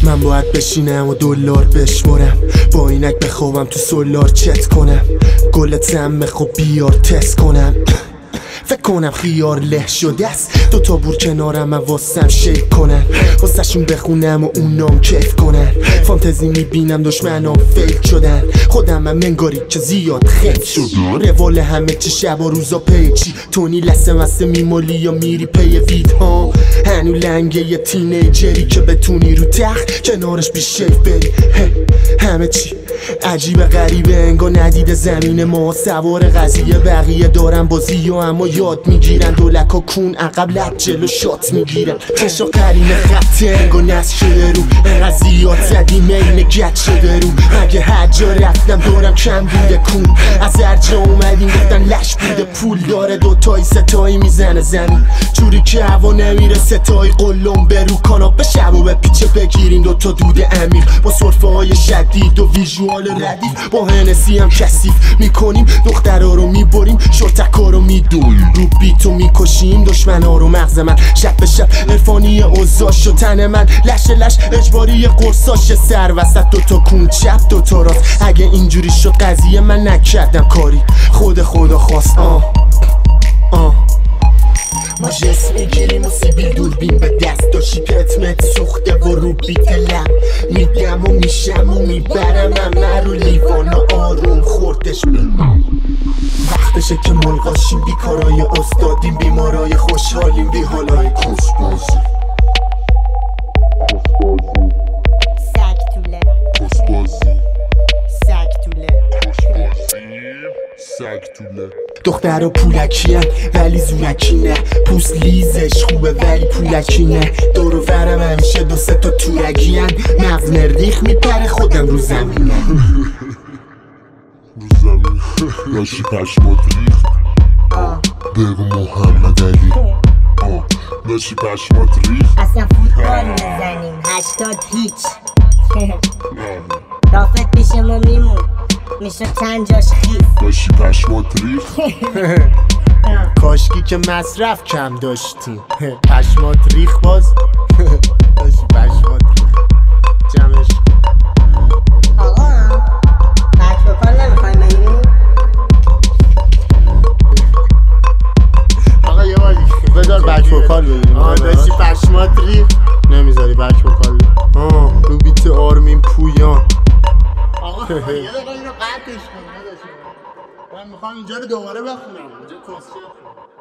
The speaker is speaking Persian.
من باید بشینم و دلار بشمرم، با اینک بخوابم تو سولار چت کنم، گل تم خب بیار تست کنم. فکر کنم خیار له شده است، دوتا بور کنارم من واسم شیک کنن، واسه شون بخونم و اونام کیف کنن. فانتزی میبینم دشمنام فیل شدن، خودم من منگاری که زیاد خیف شد. روال همه چی شب و روزا پیچی، تونی لسه مسته میمالی یا میری پی وید ها. هنو لنگه یه تینیجری که بتونی رو تخت کنارش بی شیف بری. همه چی عجیب غریبه، انگار ندیده زمین ما سوار قضیه. بقیه دارن بازی و اما یاد میگیرن، دولک و کون عقب لب جلو شات میگیرن. کشا قرین خطه انگار نست شده رو، انقدر زیاد زدی میل گت شده رو. اگه هر جا رفتم دارم کم بوده کون، از هر جا اومدیم گفتن لش بوده پول. داره دوتایی ستایی میزنه زمین جوری که هوا نمیره، ستایی قلم برو کانا به شب و به پیچه بگیرین دوتا دود عمیق با صرفه های شدید و ویژوال ردیف. با هنسی هم کثیف میکنیم دخترها رو میبریم، شرطکا رو میدونیم، رو بیتو میکشیم دشمنا رو. مغز من شب به شب عرفانی اوزاش و تن من لش لش اجباری قرصاش. سر وسط دوتا کون چپ دوتا راست، اگه اینجوری شد قضیه من نکردم کاری، خدا خواست. ما جس میگیریم و سیبیل دوربین به دست، داشی پتمت سوخته و رو بیتلم میگم و میشم و میبرم همه رو لیوان و آروم خوردش بیم. وقتشه که ملغاشیم، بیکارای استادیم، بیمارای خوشحالیم، بی حالای کسبازی. سگ توله دختر و پولکیه ولی زورکی نه، پوست لیزش خوبه ولی پولکی نه. دور و برم همیشه دو سه تا تورگی هن، مغز مریخ میپره خودم رو زمینه. لاشی پشمات ریخت بگو محمد علی. لاشی پشمات ریخت اصلا فوتبال میزنیم 80 هیچ. رافت پیش ما میمون میشه چند جاش خیز. لاشی پشمات ریخت کاشکی که مصرف کم داشتیم. پشمات ریخ باز. داشتی پشمات ریخ جمعش. آقا بک بکار نمیخوای بگیریم؟ آقا یه بار بذار بک وکال بگیریم. داشتی پشمات ریخ نمیذاری بک وکال. رو بیت آرمین پویان. آقا یه دقیقه اینو قطعش کن. من میخوام اینجا رو دوباره بخونم، اینجا کسچه